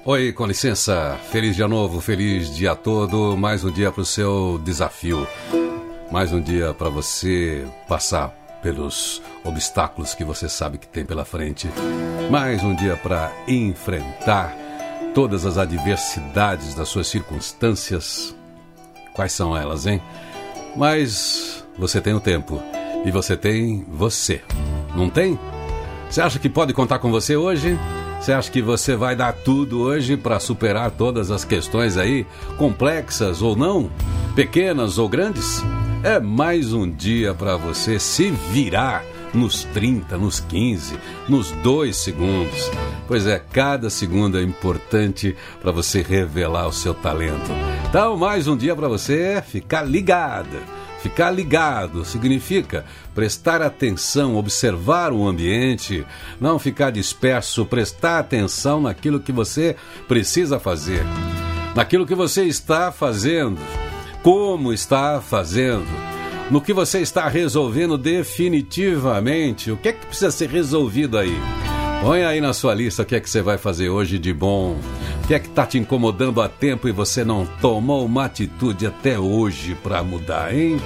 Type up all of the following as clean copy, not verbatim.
Oi, com licença, feliz dia novo, feliz dia todo, mais um dia para o seu desafio, mais um dia para você passar pelos obstáculos que você sabe que tem pela frente, mais um dia para enfrentar todas as adversidades das suas circunstâncias. Quais são elas, hein? Mas você tem o tempo e você tem você, não tem? Você acha que pode contar com você hoje? Você acha que você vai dar tudo hoje para superar todas as questões aí, complexas ou não, pequenas ou grandes? É mais um dia para você se virar nos 30, nos 15, nos 2 segundos. Pois é, cada segundo é importante para você revelar o seu talento. Então, mais um dia para você ficar ligado. Ficar ligado significa prestar atenção, observar o ambiente, não ficar disperso, prestar atenção naquilo que você precisa fazer, naquilo que você está fazendo, como está fazendo, no que você está resolvendo definitivamente, o que é que precisa ser resolvido aí. Põe aí na sua lista o que é que você vai fazer hoje de bom, o que é que está te incomodando há tempo e você não tomou uma atitude até hoje para mudar, hein?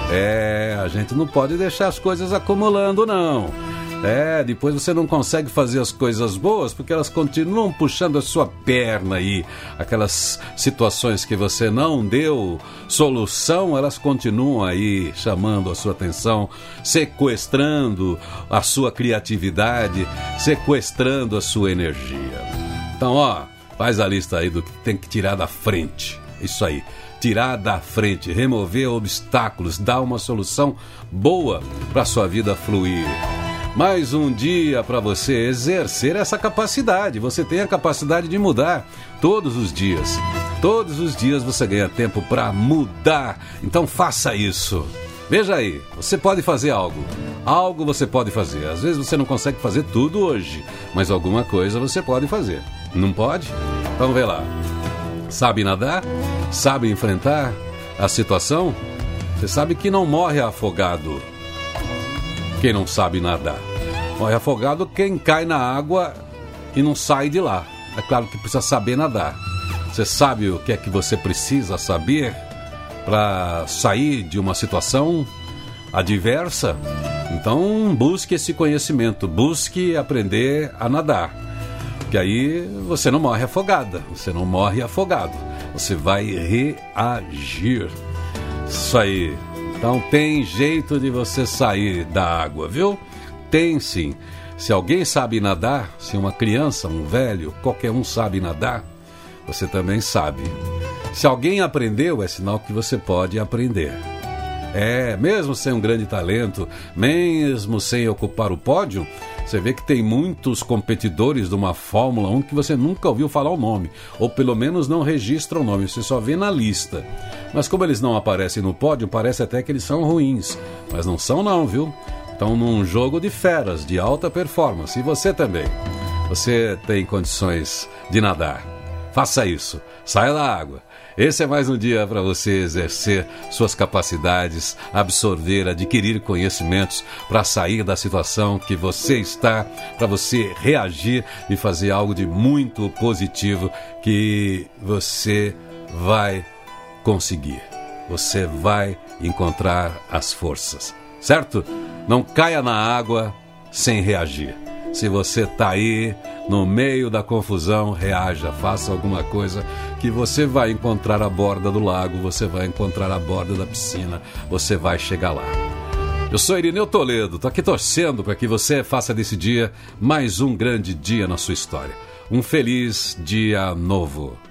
A gente não pode deixar as coisas acumulando, não. Depois você não consegue fazer as coisas boas porque elas continuam puxando a sua perna aí. Aquelas situações que você não deu solução, elas continuam aí chamando a sua atenção, sequestrando a sua criatividade, sequestrando a sua energia. Então, faz a lista aí do que tem que tirar da frente. Isso aí. Tirar da frente, remover obstáculos, dar uma solução boa para a sua vida fluir. Mais um dia para você exercer essa capacidade. Você tem a capacidade de mudar todos os dias. Todos os dias você ganha tempo para mudar. Então faça isso. Veja aí, você pode fazer algo. Algo você pode fazer. Às vezes você não consegue fazer tudo hoje, mas alguma coisa você pode fazer. Não pode? Então vê lá. Sabe nadar? Sabe enfrentar a situação? Você sabe que não morre afogado quem não sabe nadar. Morre afogado quem cai na água e não sai de lá. É claro que precisa saber nadar. Você sabe o que é que você precisa saber para sair de uma situação adversa? Então busque esse conhecimento, busque aprender a nadar. Que aí você não morre afogada, você não morre afogado, você vai reagir. Isso aí. Então tem jeito de você sair da água, viu? Tem sim. Se alguém sabe nadar, se uma criança, um velho, qualquer um sabe nadar, você também sabe. Se alguém aprendeu, é sinal que você pode aprender. Mesmo sem um grande talento, mesmo sem ocupar o pódio, você vê que tem muitos competidores de uma Fórmula 1 que você nunca ouviu falar o nome, ou pelo menos não registra o nome, você só vê na lista. Mas como eles não aparecem no pódio, parece até que eles são ruins, mas não são não, viu? Estão num jogo de feras, de alta performance, e você também. Você tem condições de nadar. Faça isso, saia da água. Esse é mais um dia para você exercer suas capacidades, absorver, adquirir conhecimentos para sair da situação que você está, para você reagir e fazer algo de muito positivo que você vai conseguir. Você vai encontrar as forças, certo? Não caia na água sem reagir. Se você está aí no meio da confusão, reaja, faça alguma coisa que você vai encontrar a borda do lago, você vai encontrar a borda da piscina, você vai chegar lá. Eu sou Irineu Toledo, estou aqui torcendo para que você faça desse dia mais um grande dia na sua história. Um feliz dia novo.